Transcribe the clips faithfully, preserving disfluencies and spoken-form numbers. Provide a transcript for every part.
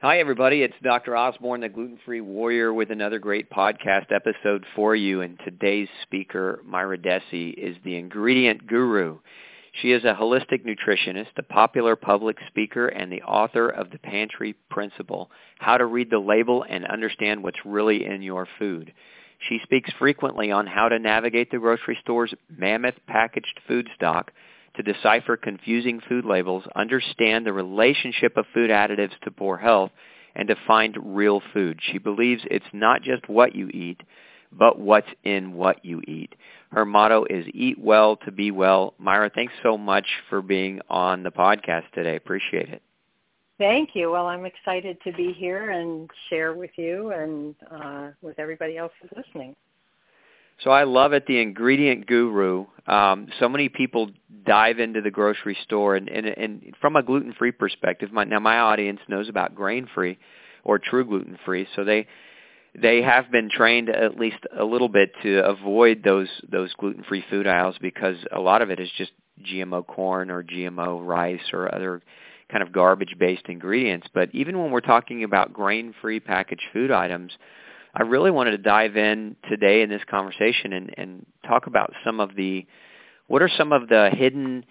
Hi, everybody. It's Doctor Osborne, the Gluten-Free Warrior, with another great podcast episode for you. And today's speaker, Myra Dessy, is the ingredient guru. She is a holistic nutritionist, a popular public speaker, and the author of The Pantry Principle, How to Read the Label and Understand What's Really in Your Food. She speaks frequently on how to navigate the grocery store's mammoth packaged food stock, to decipher confusing food labels, understand the relationship of food additives to poor health, and to find real food. She believes it's not just what you eat, but what's in what you eat. Her motto is eat well to be well. Myra, thanks so much for being on the podcast today. Appreciate it. Thank you. Well, I'm excited to be here and share with you and uh, with everybody else who's listening. So I love it, the ingredient guru. Um, so many people dive into the grocery store, and, and, and from a gluten-free perspective, my, now my audience knows about grain-free or true gluten-free, so they they have been trained at least a little bit to avoid those those gluten-free food aisles because a lot of it is just G M O corn or G M O rice or other kind of garbage-based ingredients. But even when we're talking about grain-free packaged food items, I really wanted to dive in today in this conversation and, and talk about some of the, what are some of the hidden,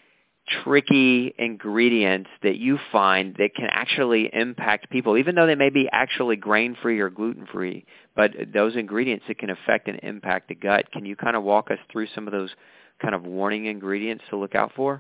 tricky ingredients that you find that can actually impact people, even though they may be actually grain-free or gluten-free, but those ingredients that can affect and impact the gut. Can you kind of walk us through some of those kind of warning ingredients to look out for?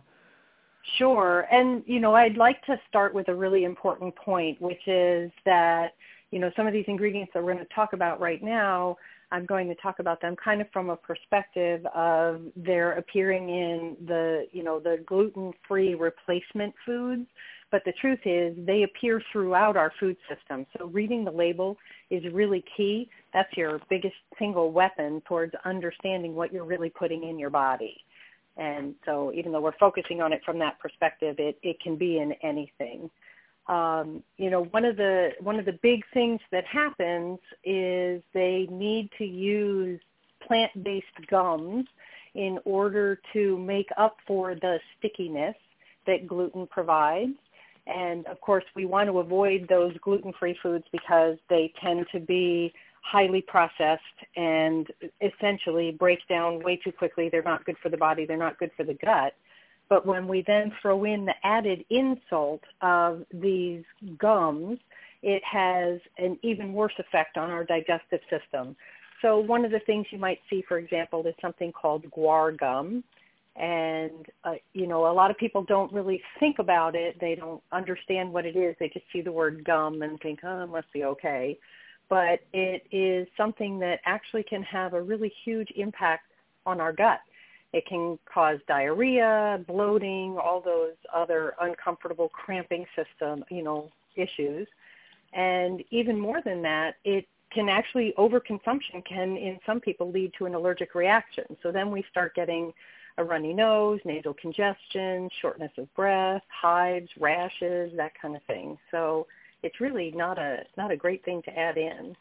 Sure. And, you know, I'd like to start with a really important point, which is that you know, some of these ingredients that we're going to talk about right now, I'm going to talk about them kind of from a perspective of they're appearing in the, you know, the gluten-free replacement foods. But the truth is they appear throughout our food system. So reading the label is really key. That's your biggest single weapon towards understanding what you're really putting in your body. And so even though we're focusing on it from that perspective, it, it can be in anything. Um, you know, one of the one of the big things that happens is they need to use plant-based gums in order to make up for the stickiness that gluten provides. And, of course, we want to avoid those gluten-free foods because they tend to be highly processed and essentially break down way too quickly. They're not good for the body. They're not good for the gut. But when we then throw in the added insult of these gums, it has an even worse effect on our digestive system. So one of the things you might see, for example, is something called guar gum. And, uh, you know, a lot of people don't really think about it. They don't understand what it is. They just see the word gum and think, oh, it must be okay. But it is something that actually can have a really huge impact on our gut. It can cause diarrhea, bloating, all those other uncomfortable cramping system, you know, issues. And even more than that, it can actually, overconsumption can, in some people, lead to an allergic reaction. So then we start getting a runny nose, nasal congestion, shortness of breath, hives, rashes, that kind of thing. So it's really not a not a great thing to add in.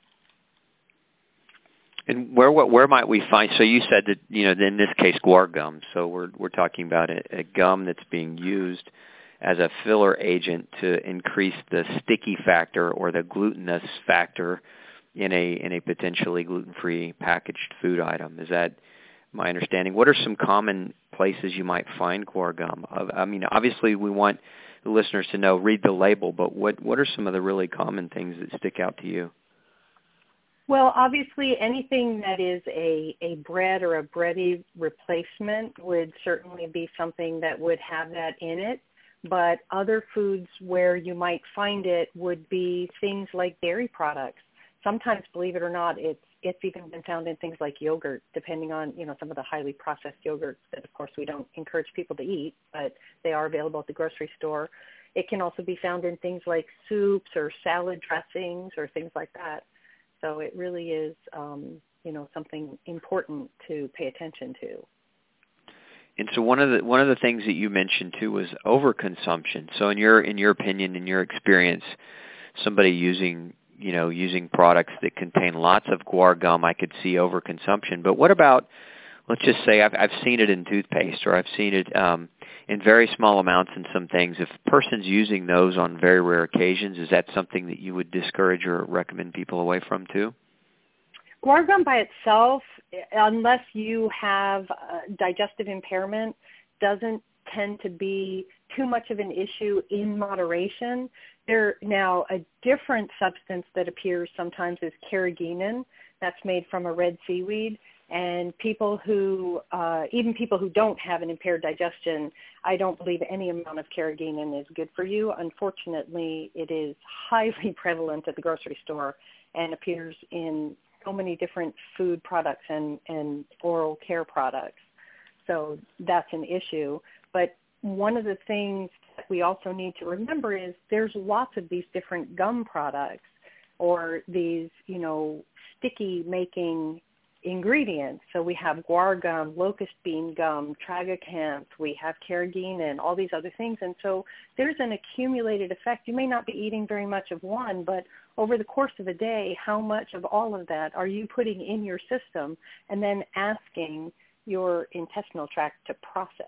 And where where might we find? So you said that, you know, in this case, guar gum. So we're we're talking about a, a gum that's being used as a filler agent to increase the sticky factor or the glutinous factor in a in a potentially gluten-free packaged food item. Is that my understanding? What are some common places you might find guar gum? I mean, obviously we want the listeners to know, read the label, but what what are some of the really common things that stick out to you? Well, obviously anything that is a, a bread or a bready replacement would certainly be something that would have that in it. But other foods where you might find it would be things like dairy products. Sometimes, believe it or not, it's it's even been found in things like yogurt, depending on, you know, some of the highly processed yogurts that, of course, we don't encourage people to eat, but they are available at the grocery store. It can also be found in things like soups or salad dressings or things like that. So it really is, um, you know, something important to pay attention to. And so one of the one of the things that you mentioned too was overconsumption. So in your in your opinion, in your experience, somebody using you know using products that contain lots of guar gum, I could see overconsumption. But what about, let's just say I've I've seen it in toothpaste, or I've seen it um, in very small amounts in some things. If a person's using those on very rare occasions, is that something that you would discourage or recommend people away from too? Guar gum by itself, unless you have uh, digestive impairment, doesn't tend to be too much of an issue in moderation. There now a different substance that appears sometimes is carrageenan. That's made from a red seaweed. And people who, uh, even people who don't have an impaired digestion, I don't believe any amount of carrageenan is good for you. Unfortunately, it is highly prevalent at the grocery store and appears in so many different food products and, and oral care products. So that's an issue. But one of the things that we also need to remember is there's lots of these different gum products or these, you know, sticky making ingredients. So we have guar gum, locust bean gum, tragacanth, we have carrageenan, all these other things. And so there's an accumulated effect. You may not be eating very much of one, but over the course of a day, how much of all of that are you putting in your system and then asking your intestinal tract to process?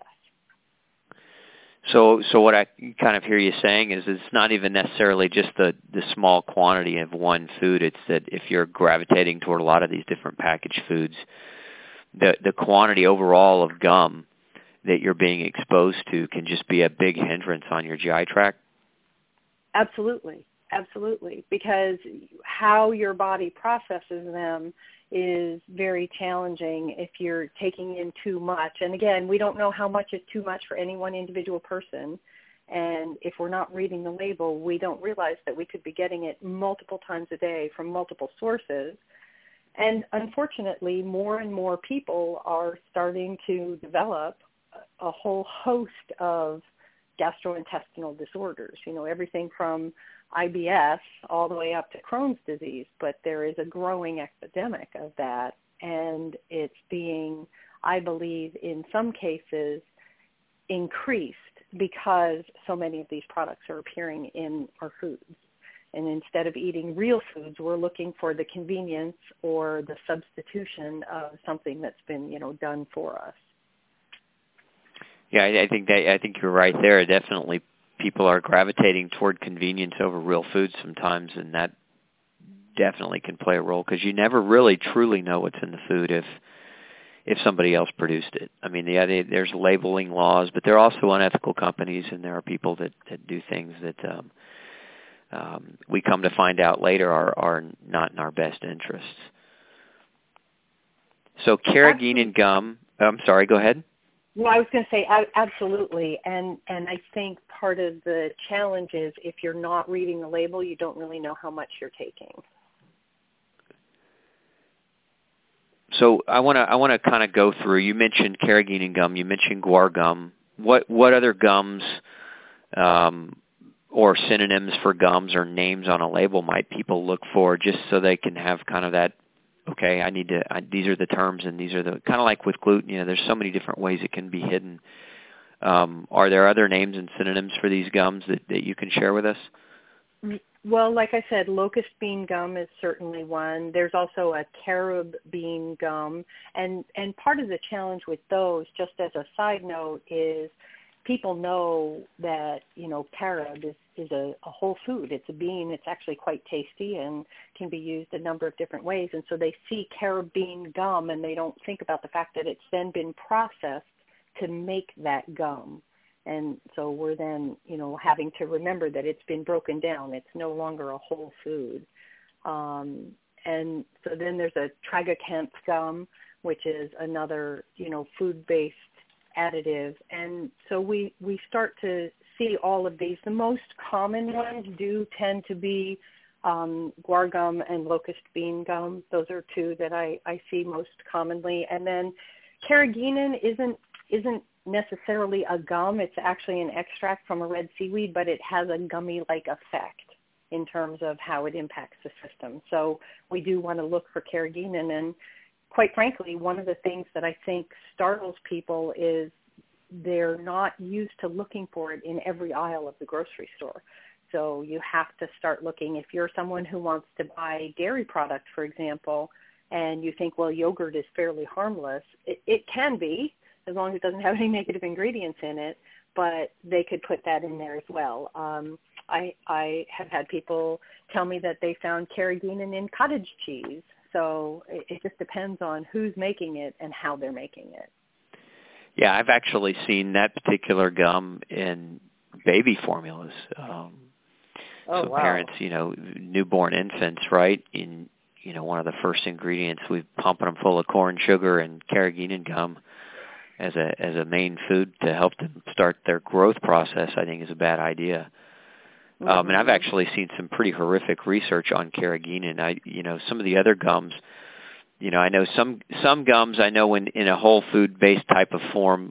So, so what I kind of hear you saying is it's not even necessarily just the, the small quantity of one food. It's that if you're gravitating toward a lot of these different packaged foods, the the quantity overall of gum that you're being exposed to can just be a big hindrance on your G I tract. Absolutely, absolutely, because how your body processes them is very challenging if you're taking in too much. And again, we don't know how much is too much for any one individual person. And if we're not reading the label, we don't realize that we could be getting it multiple times a day from multiple sources. And unfortunately, more and more people are starting to develop a whole host of gastrointestinal disorders, you know, everything from I B S all the way up to Crohn's disease, but there is a growing epidemic of that, and it's being, I believe, in some cases increased because so many of these products are appearing in our foods. And instead of eating real foods, we're looking for the convenience or the substitution of something that's been, you know, done for us. Yeah, I, I think that I think you're right there. Definitely, people are gravitating toward convenience over real food sometimes, and that definitely can play a role because you never really truly know what's in the food if if somebody else produced it. I mean, yeah, they, there's labeling laws, but there are also unethical companies, and there are people that, that do things that um, um, we come to find out later are, are not in our best interests. So carrageenan gum, I'm sorry, go ahead. Well, I was going to say absolutely, and and I think part of the challenge is if you're not reading the label, you don't really know how much you're taking. So I want to I want to kind of go through. You mentioned carrageenan gum. You mentioned guar gum. What what other gums um, or synonyms for gums or names on a label might people look for just so they can have kind of that? Okay, I need to. I, these are the terms, and these are the kind of like with gluten. You know, there's so many different ways it can be hidden. Um, are there other names and synonyms for these gums that, that you can share with us? Well, like I said, locust bean gum is certainly one. There's also a carob bean gum, and and part of the challenge with those, just as a side note, is people know that, you know, carob is, is a, a whole food. It's a bean. It's actually quite tasty and can be used a number of different ways. And so they see carob bean gum and they don't think about the fact that it's then been processed to make that gum. And so we're then, you know, having to remember that it's been broken down. It's no longer a whole food. Um, and so then there's a tragacanth gum, which is another, you know, food-based additive. And so we, we start to see all of these. The most common ones do tend to be um, guar gum and locust bean gum. Those are two that I, I see most commonly. And then carrageenan isn't isn't necessarily a gum. It's actually an extract from a red seaweed, but it has a gummy-like effect in terms of how it impacts the system. So we do want to look for carrageenan. And quite frankly, one of the things that I think startles people is they're not used to looking for it in every aisle of the grocery store. So you have to start looking. If you're someone who wants to buy dairy product, for example, and you think, well, yogurt is fairly harmless, it, it can be, as long as it doesn't have any negative ingredients in it, but they could put that in there as well. Um, I, I have had people tell me that they found carrageenan in cottage cheese. So it, it just depends on who's making it and how they're making it. Yeah, I've actually seen that particular gum in baby formulas. Um, oh, so wow. parents, you know, newborn infants, right? In you know, one of the first ingredients, we pumping them full of corn sugar and carrageenan gum as a as a main food to help them start their growth process, I think is a bad idea. Mm-hmm. Um, and I've actually seen some pretty horrific research on carrageenan. I, you know, some of the other gums, you know, I know some some gums I know in, in a whole food-based type of form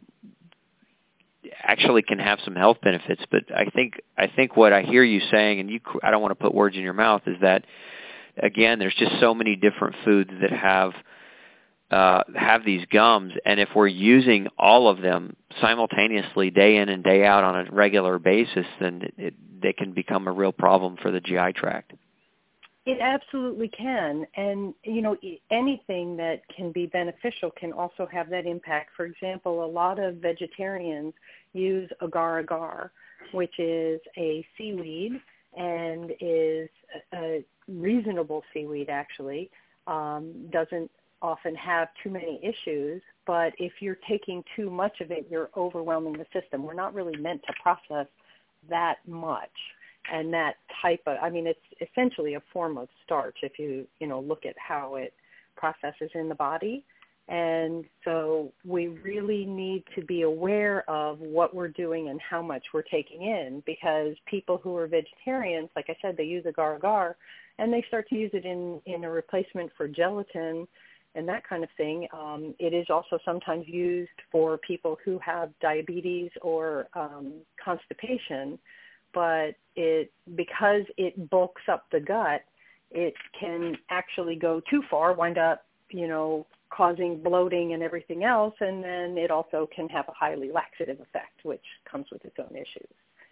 actually can have some health benefits. But I think I think what I hear you saying, and you, I don't want to put words in your mouth, is that again, there's just so many different foods that have uh, have these gums, and if we're using all of them simultaneously, day in and day out on a regular basis, then it, it, they can become a real problem for the G I tract. It absolutely can, and you know, anything that can be beneficial can also have that impact. For example, a lot of vegetarians use agar-agar, which is a seaweed and is a reasonable seaweed, actually. Um, doesn't often have too many issues, but if you're taking too much of it, you're overwhelming the system. We're not really meant to process that much. And that type of, I mean, it's essentially a form of starch if you, you know, look at how it processes in the body. And so we really need to be aware of what we're doing and how much we're taking in, because people who are vegetarians, like I said, they use agar-agar, and they start to use it in, in a replacement for gelatin and that kind of thing. Um, it is also sometimes used for people who have diabetes or um, constipation, but it because it bulks up the gut, it can actually go too far, wind up, you know, causing bloating and everything else, and then it also can have a highly laxative effect, which comes with its own issues.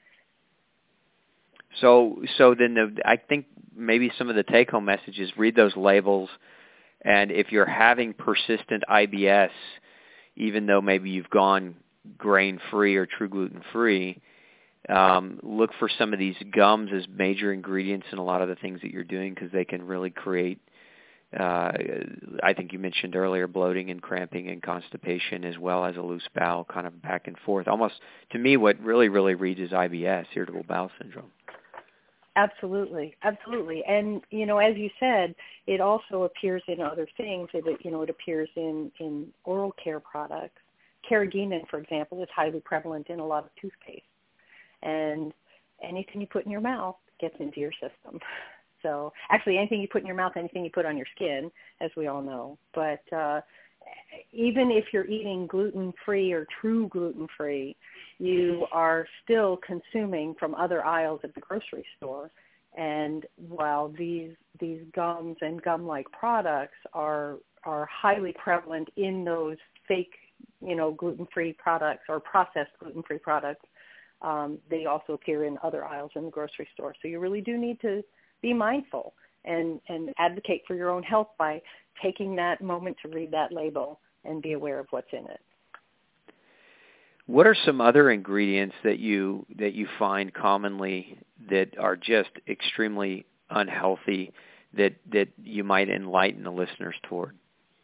So, so then the, I think maybe some of the take-home messages, read those labels, and if you're having persistent I B S, even though maybe you've gone grain-free or true gluten-free, um, look for some of these gums as major ingredients in a lot of the things that you're doing, because they can really create, uh, I think you mentioned earlier, bloating and cramping and constipation, as well as a loose bowel, kind of back and forth. Almost, to me, what really, really reads is I B S, irritable bowel syndrome. Absolutely, absolutely. And, you know, as you said, it also appears in other things. It, you know, it appears in, in oral care products. Carrageenan, for example, is highly prevalent in a lot of toothpaste. And anything you put in your mouth gets into your system. So actually anything you put in your mouth, anything you put on your skin, as we all know. But uh, even if you're eating gluten-free or true gluten-free, you are still consuming from other aisles at the grocery store. And while these these gums and gum-like products are are highly prevalent in those fake, you know, gluten-free products or processed gluten-free products, um, they also appear in other aisles in the grocery store. So you really do need to be mindful and, and advocate for your own health by taking that moment to read that label and be aware of what's in it. What are some other ingredients that you that you find commonly that are just extremely unhealthy that that you might enlighten the listeners toward?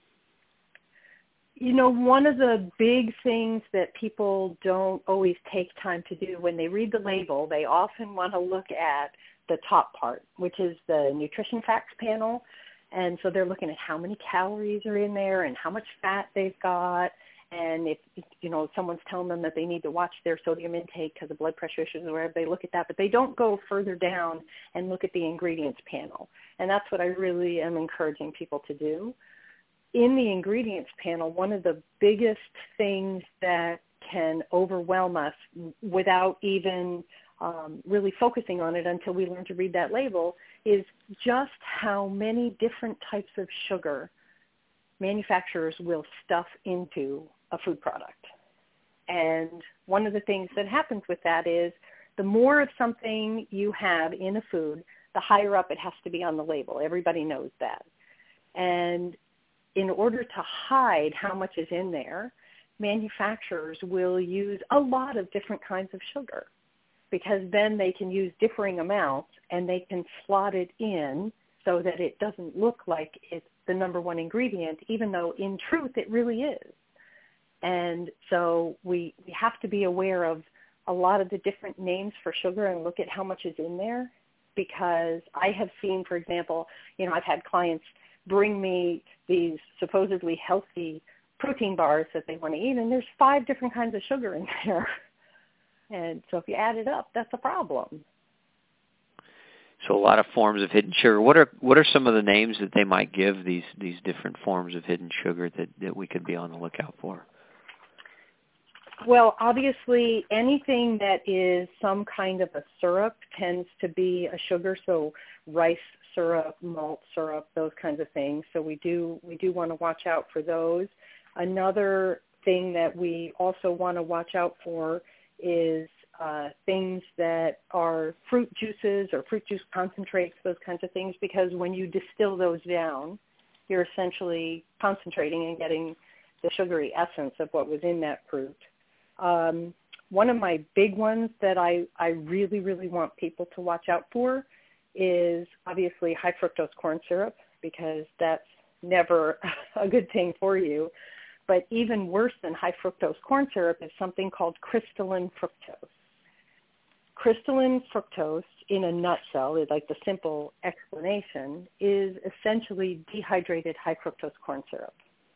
You know, one of the big things that people don't always take time to do when they read the label, they often want to look at the top part, which is the nutrition facts panel. And so they're looking at how many calories are in there and how much fat they've got. And if, you know, someone's telling them that they need to watch their sodium intake because of blood pressure issues or whatever, they look at that. But they don't go further down and look at the ingredients panel. And that's what I really am encouraging people to do. In the ingredients panel, one of the biggest things that can overwhelm us without even um, really focusing on it until we learn to read that label is just how many different types of sugar manufacturers will stuff into a food product. And one of the things that happens with that is the more of something you have in a food, the higher up it has to be on the label. Everybody knows that. And in order to hide how much is in there, manufacturers will use a lot of different kinds of sugar, because then they can use differing amounts and they can slot it in so that it doesn't look like it's the number one ingredient, even though in truth it really is. And so we, we have to be aware of a lot of the different names for sugar and look at how much is in there, because I have seen, for example, you know, I've had clients bring me these supposedly healthy protein bars that they want to eat, and there's five different kinds of sugar in there. And so if you add it up, that's a problem. So a lot of forms of hidden sugar. What are what are some of the names that they might give these these different forms of hidden sugar that, that we could be on the lookout for? Well, obviously, anything that is some kind of a syrup tends to be a sugar. So rice syrup, malt syrup, those kinds of things. So we do we do want to watch out for those. Another thing that we also want to watch out for is uh, things that are fruit juices or fruit juice concentrates, those kinds of things, because when you distill those down, you're essentially concentrating and getting the sugary essence of what was in that fruit. Um, one of my big ones that I, I really, really want people to watch out for is obviously high fructose corn syrup, because that's never a good thing for you. But even worse than high fructose corn syrup is something called crystalline fructose. Crystalline fructose, in a nutshell, is like the simple explanation, is essentially dehydrated high fructose corn syrup.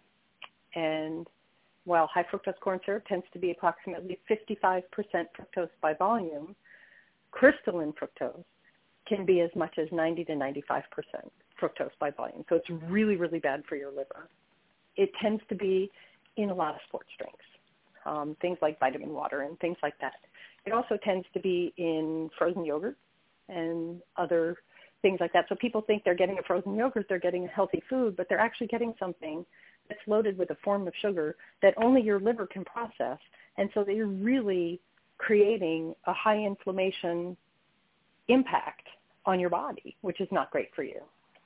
And while high fructose corn syrup tends to be approximately fifty-five percent fructose by volume, crystalline fructose can be as much as ninety to ninety-five percent fructose by volume. So it's really, really bad for your liver. It tends to be in a lot of sports drinks, um, things like vitamin water and things like that. It also tends to be in frozen yogurt and other things like that. So people think they're getting a frozen yogurt, they're getting a healthy food, but they're actually getting something that's loaded with a form of sugar that only your liver can process. And so they're really creating a high inflammation impact on your body, which is not great for you.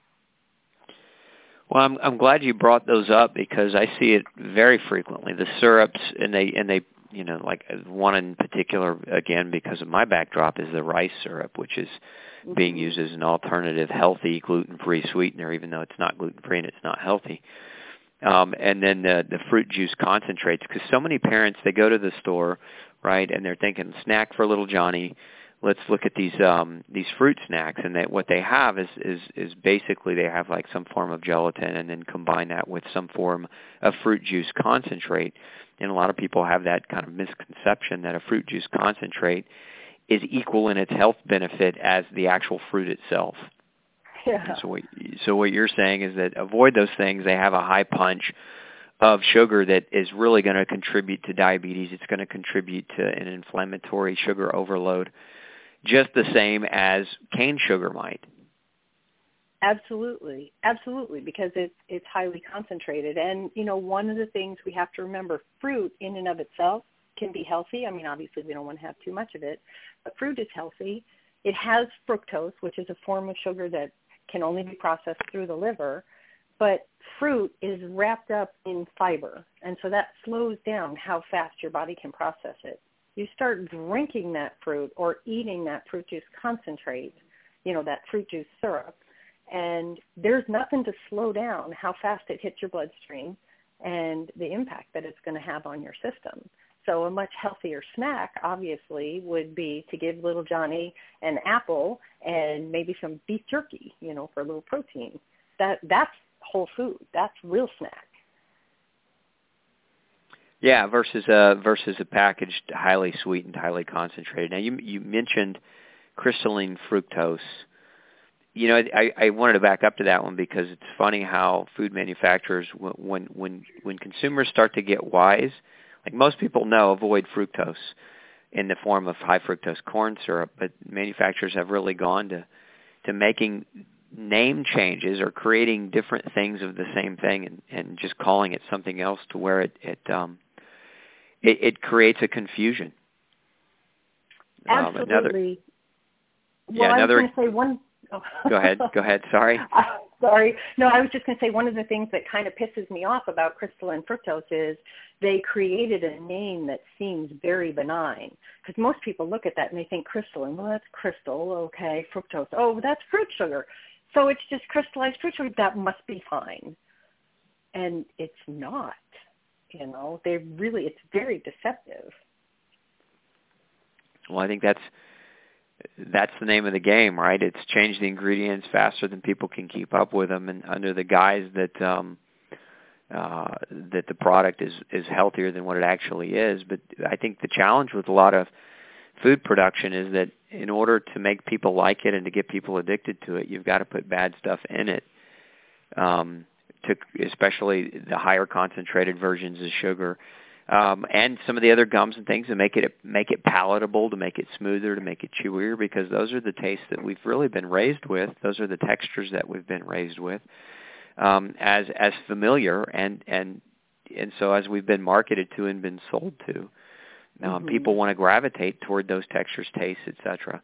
Well, I'm I'm glad you brought those up, because I see it very frequently. The syrups, and they and they you know like one in particular, again because of my backdrop, is the rice syrup, which is mm-hmm. being used as an alternative, healthy gluten-free sweetener, even though it's not gluten-free and it's not healthy. Um, and then the the fruit juice concentrates, because so many parents, they go to the store, right, and they're thinking snack for little Johnny. Let's look at these um, these fruit snacks, and that what they have is, is is basically they have like some form of gelatin, and then combine that with some form of fruit juice concentrate. And a lot of people have that kind of misconception that a fruit juice concentrate is equal in its health benefit as the actual fruit itself. Yeah. So what, so what you're saying is that avoid those things. They have a high punch of sugar that is really going to contribute to diabetes. It's going to contribute to an inflammatory sugar overload, just the same as cane sugar might. Absolutely, absolutely, because it's it's highly concentrated. And, you know, one of the things we have to remember, fruit in and of itself can be healthy. I mean, obviously we don't want to have too much of it, but fruit is healthy. It has fructose, which is a form of sugar that can only be processed through the liver, but fruit is wrapped up in fiber, and so that slows down how fast your body can process it. You start drinking that fruit or eating that fruit juice concentrate, you know, that fruit juice syrup, and there's nothing to slow down how fast it hits your bloodstream and the impact that it's going to have on your system. So a much healthier snack, obviously, would be to give little Johnny an apple and maybe some beef jerky, you know, for a little protein. That that's whole food. That's real snack. Yeah, versus a versus a packaged, highly sweetened, highly concentrated. Now, you you mentioned crystalline fructose. You know, I, I wanted to back up to that one, because it's funny how food manufacturers, when when when consumers start to get wise, like most people know, avoid fructose in the form of high fructose corn syrup, but manufacturers have really gone to to making name changes or creating different things of the same thing, and, and just calling it something else, to where it it um it, it creates a confusion. Absolutely. Um, another, well, yeah, I another. was going to say one. Oh. Go ahead. Go ahead. Sorry. Sorry. No, I was just going to say one of the things that kind of pisses me off about crystalline fructose is they created a name that seems very benign, because most people look at that and they think crystalline. Well, that's crystal, okay, fructose. Oh, that's fruit sugar. So it's just crystallized fruit sugar. That must be fine. And it's not. You know, they really, it's very deceptive. Well, I think that's that's the name of the game, right? It's changed the ingredients faster than people can keep up with them, and under the guise that um, uh, that the product is is healthier than what it actually is. But I think the challenge with a lot of food production is that in order to make people like it and to get people addicted to it, you've got to put bad stuff in it. Um, to especially the higher concentrated versions of sugar. Um, and some of the other gums and things to make it make it palatable, to make it smoother, to make it chewier, because those are the tastes that we've really been raised with. Those are the textures that we've been raised with um, as as familiar, and and and so as we've been marketed to and been sold to, um, mm-hmm. people want to gravitate toward those textures, tastes, et cetera.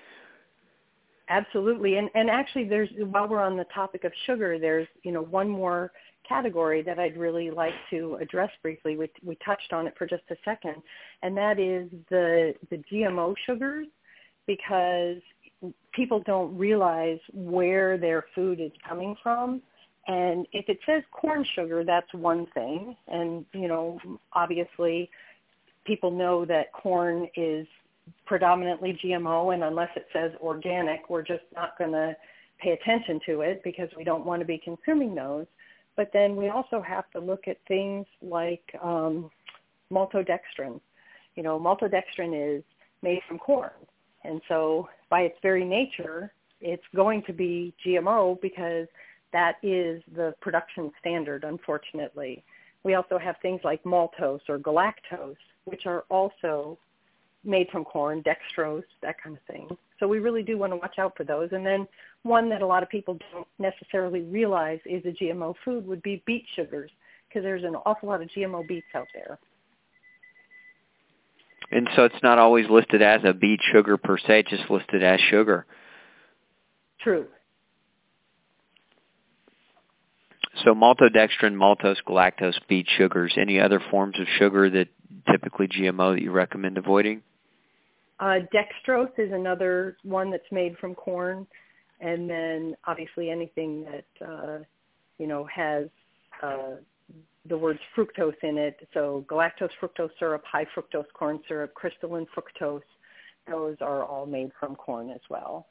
Absolutely, and and actually, there's while we're on the topic of sugar, there's you know one more category that I'd really like to address briefly. We, we touched on it for just a second, and that is the the G M O sugars, because people don't realize where their food is coming from. And if it says corn sugar, that's one thing, and you know obviously people know that corn is predominantly G M O, and unless it says organic, we're just not going to pay attention to it because we don't want to be consuming those. But then we also have to look at things like um, maltodextrin. You know, maltodextrin is made from corn. And so by its very nature, it's going to be G M O because that is the production standard, unfortunately. We also have things like maltose or galactose, which are also made from corn, dextrose, that kind of thing. So we really do want to watch out for those. And then one that a lot of people don't necessarily realize is a G M O food would be beet sugars, because there's an awful lot of G M O beets out there. And so it's not always listed as a beet sugar per se, it's just listed as sugar. True. So maltodextrin, maltose, galactose, beet sugars. Any other forms of sugar that typically G M O that you recommend avoiding? Uh, dextrose is another one that's made from corn, and then obviously anything that uh, you know has uh, the words fructose in it. So galactose fructose syrup, high fructose corn syrup, crystalline fructose, those are all made from corn as well.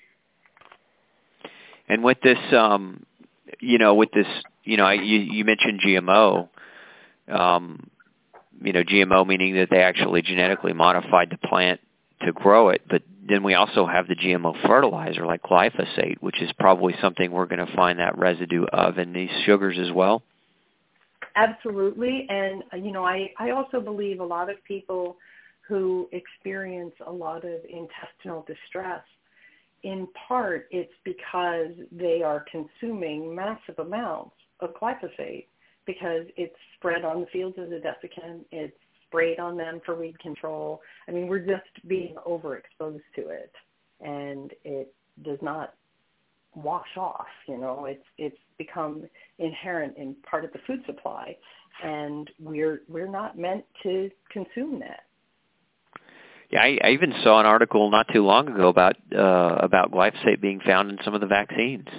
And with this, um, you know, with this, you know, you, you mentioned G M O. Um, you know, G M O meaning that they actually genetically modified the plant to grow it, but then we also have the G M O fertilizer like glyphosate, which is probably something we're going to find that residue of in these sugars as well. Absolutely, and you know, I, I also believe a lot of people who experience a lot of intestinal distress, in part it's because they are consuming massive amounts of glyphosate, because it's spread on the fields as a desiccant, it's sprayed on them for weed control. I mean, we're just being overexposed to it, and it does not wash off. You know, it's it's become inherent in part of the food supply, and we're we're not meant to consume that. Yeah, I, I even saw an article not too long ago about uh, about glyphosate being found in some of the vaccines.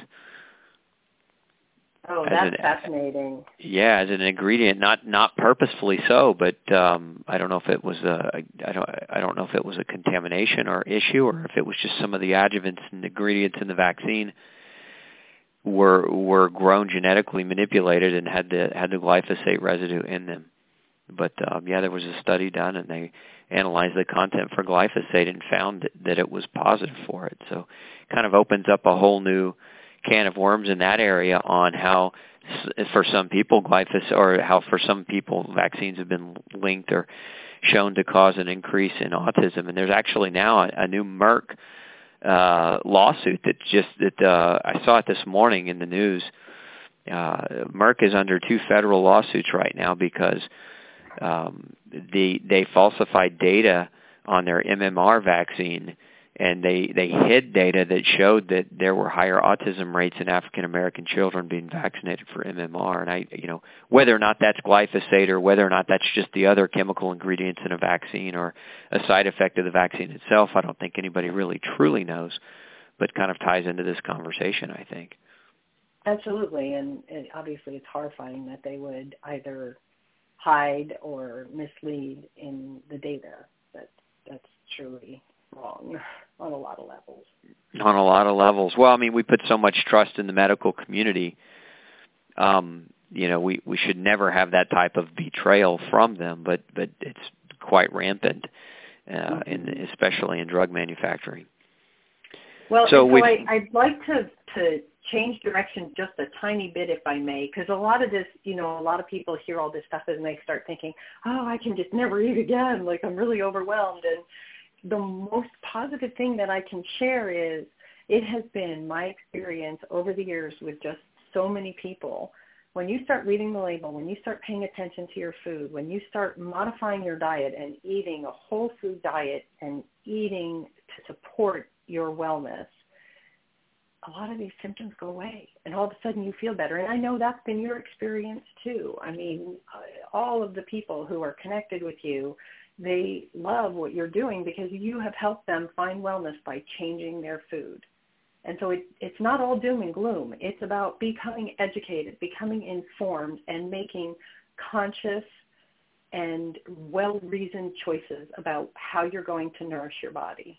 Oh, that's an, fascinating. Yeah, as an ingredient, not not purposefully so, but um, I don't know if it was a I don't I don't know if it was a contamination or issue, or if it was just some of the adjuvants and ingredients in the vaccine were were grown genetically manipulated and had the had the glyphosate residue in them. But um, yeah, there was a study done, and they analyzed the content for glyphosate and found that, that it was positive for it. So it kind of opens up a whole new can of worms in that area on how, for some people, glyphosate, or how for some people vaccines have been linked or shown to cause an increase in autism. And there's actually now a, a new Merck uh, lawsuit that just that uh, I saw it this morning in the news. Uh, Merck is under two federal lawsuits right now because um, the, they falsified data on their M M R vaccine, and they, they hid data that showed that there were higher autism rates in African American children being vaccinated for M M R. And I, you know, whether or not that's glyphosate or whether or not that's just the other chemical ingredients in a vaccine or a side effect of the vaccine itself, I don't think anybody really truly knows, but kind of ties into this conversation, I think. Absolutely, and it, obviously it's horrifying that they would either hide or mislead in the data. That that's truly wrong on a lot of levels. On a lot of levels. Well, I mean, we put so much trust in the medical community. Um, you know, we, we should never have that type of betrayal from them, but, but it's quite rampant, uh, mm-hmm. in, especially in drug manufacturing. Well, so, so I, I'd like to, to change direction just a tiny bit, if I may, because a lot of this, you know, a lot of people hear all this stuff and they start thinking, oh, I can just never eat again. Like, I'm really overwhelmed. And the most positive thing that I can share is it has been my experience over the years with just so many people. When you start reading the label, when you start paying attention to your food, when you start modifying your diet and eating a whole food diet and eating to support your wellness, a lot of these symptoms go away, and all of a sudden you feel better. And I know that's been your experience too. I mean, all of the people who are connected with you, they love what you're doing because you have helped them find wellness by changing their food. And so it, it's not all doom and gloom. It's about becoming educated, becoming informed, and making conscious and well-reasoned choices about how you're going to nourish your body.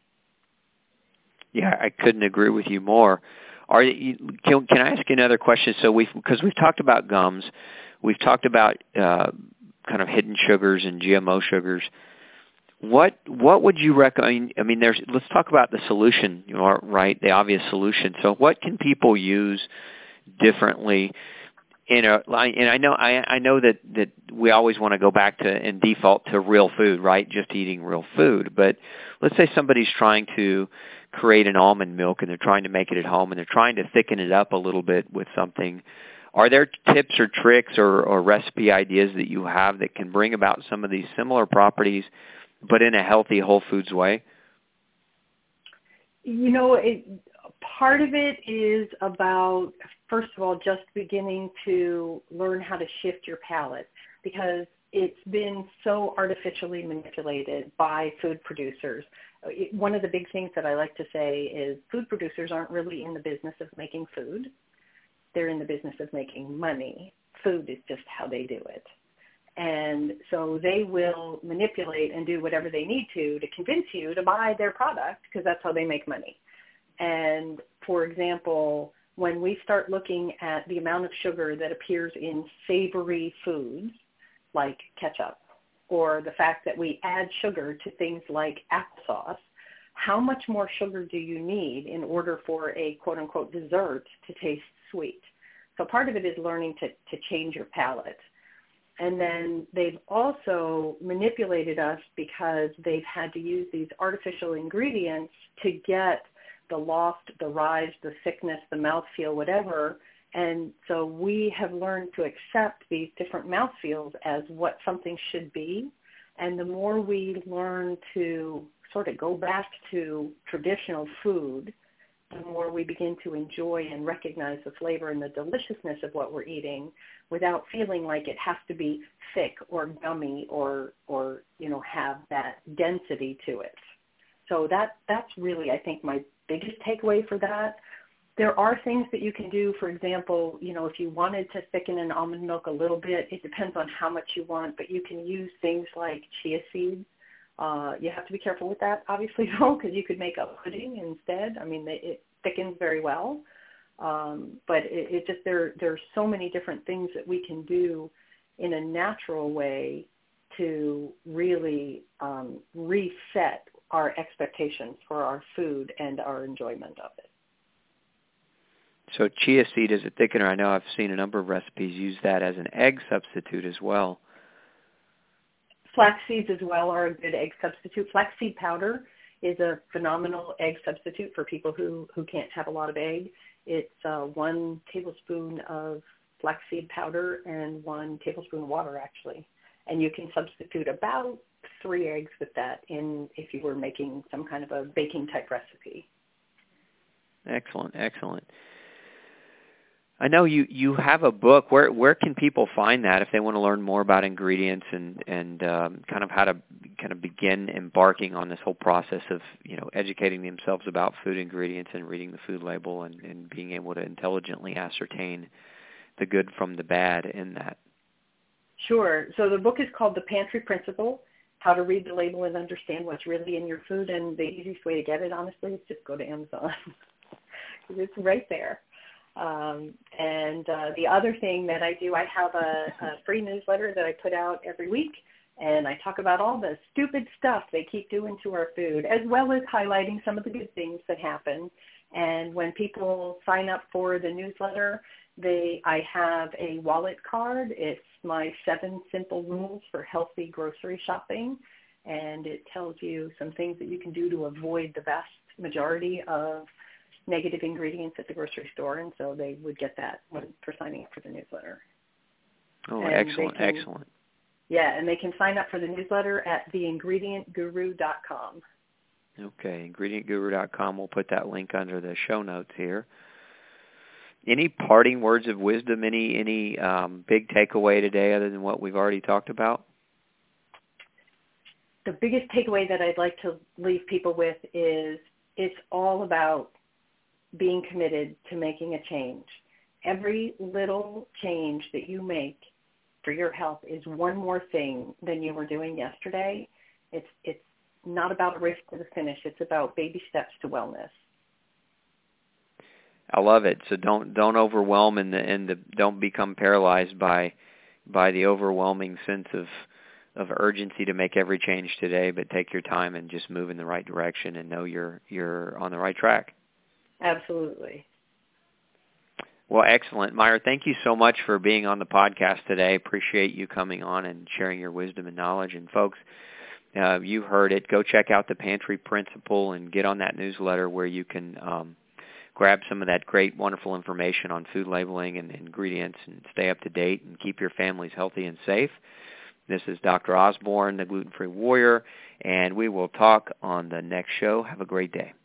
Yeah, I couldn't agree with you more. Are you, can, can I ask you another question? So we've, because we've talked about gums, we've talked about uh, kind of hidden sugars and G M O sugars. What what would you recommend? I mean, there's. Let's talk about the solution, you know, right? The obvious solution. So, what can people use differently? In a, and I know I, I know that, that we always want to go back to and default to real food, right? Just eating real food. But let's say somebody's trying to create an almond milk and they're trying to make it at home and they're trying to thicken it up a little bit with something. Are there tips or tricks or, or recipe ideas that you have that can bring about some of these similar properties, but in a healthy, whole foods way? You know, it, part of it is about, first of all, just beginning to learn how to shift your palate, because it's been so artificially manipulated by food producers. It, one of the big things that I like to say is food producers aren't really in the business of making food. They're in the business of making money. Food is just how they do it. And so they will manipulate and do whatever they need to to convince you to buy their product, because that's how they make money. And for example, when we start looking at the amount of sugar that appears in savory foods like ketchup, or the fact that we add sugar to things like applesauce, how much more sugar do you need in order for a quote-unquote dessert to taste sweet? So part of it is learning to, to change your palate. And then they've also manipulated us because they've had to use these artificial ingredients to get the loft, the rise, the thickness, the mouthfeel, whatever. And so we have learned to accept these different mouthfeels as what something should be. And the more we learn to sort of go back to traditional food, the more we begin to enjoy and recognize the flavor and the deliciousness of what we're eating without feeling like it has to be thick or gummy or, or you know, have that density to it. So that that's really, I think, my biggest takeaway for that. There are things that you can do. For example, you know, if you wanted to thicken an almond milk a little bit, it depends on how much you want, but you can use things like chia seeds. Uh, you have to be careful with that, obviously, though, because you could make a pudding instead. I mean, they, it thickens very well. Um, but it, it just, there, there are so many different things that we can do in a natural way to really um, reset our expectations for our food and our enjoyment of it. So chia seed as a thickener, I know I've seen a number of recipes use that as an egg substitute as well. Flax seeds as well are a good egg substitute. Flaxseed powder is a phenomenal egg substitute for people who, who can't have a lot of egg. It's uh, one tablespoon of flaxseed powder and one tablespoon of water, actually. And you can substitute about three eggs with that in if you were making some kind of a baking type recipe. Excellent, excellent. I know you, you have a book. Where where can people find that if they want to learn more about ingredients and and um, kind of how to kind of begin embarking on this whole process of, you know, educating themselves about food ingredients and reading the food label and, and being able to intelligently ascertain the good from the bad in that? Sure. So the book is called The Pantry Principle: How to Read the Label and Understand What's Really in Your Food. And the easiest way to get it, honestly, is just go to Amazon. It's right there. Um, and uh, the other thing that I do, I have a, a free newsletter that I put out every week, and I talk about all the stupid stuff they keep doing to our food, as well as highlighting some of the good things that happen. And when people sign up for the newsletter, they I have a wallet card. It's my seven simple rules for healthy grocery shopping, and it tells you some things that you can do to avoid the vast majority of negative ingredients at the grocery store, and so they would get that when, for signing up for the newsletter. Oh, and excellent, can, excellent. Yeah, and they can sign up for the newsletter at the ingredient guru dot com. Okay, ingredient guru dot com. We'll put that link under the show notes here. Any parting words of wisdom, any any um, big takeaway today other than what we've already talked about? The biggest takeaway that I'd like to leave people with is it's all about being committed to making a change. Every little change that you make for your health is one more thing than you were doing yesterday. It's it's not about a race to the finish. It's about baby steps to wellness. I love it. So don't don't overwhelm and the, and the, don't become paralyzed by by the overwhelming sense of of urgency to make every change today, but take your time and just move in the right direction and know you're you're on the right track. Absolutely. Well, excellent. Myra, thank you so much for being on the podcast today. Appreciate you coming on and sharing your wisdom and knowledge. And folks, uh, you heard it. Go check out the Pantry Principle and get on that newsletter where you can um, grab some of that great, wonderful information on food labeling and ingredients and stay up to date and keep your families healthy and safe. This is Doctor Osborne, the Gluten-Free Warrior, and we will talk on the next show. Have a great day.